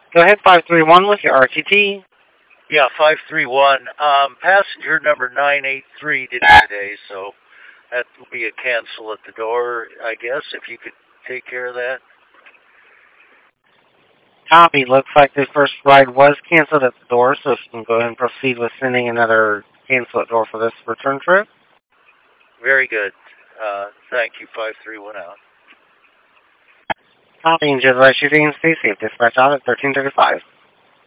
Go ahead, 531 with your RTT. Yeah, 531. Passenger number 983 did today, so that will be a cancel at the door, I guess, if you could take care of that. Copy. Looks like the first ride was canceled at the door, so if you can go ahead and proceed with sending another cancel at door for this return trip. Very good. Thank you, 531 out. Copy, and just shooting and stay safe. Dispatch out at 1335.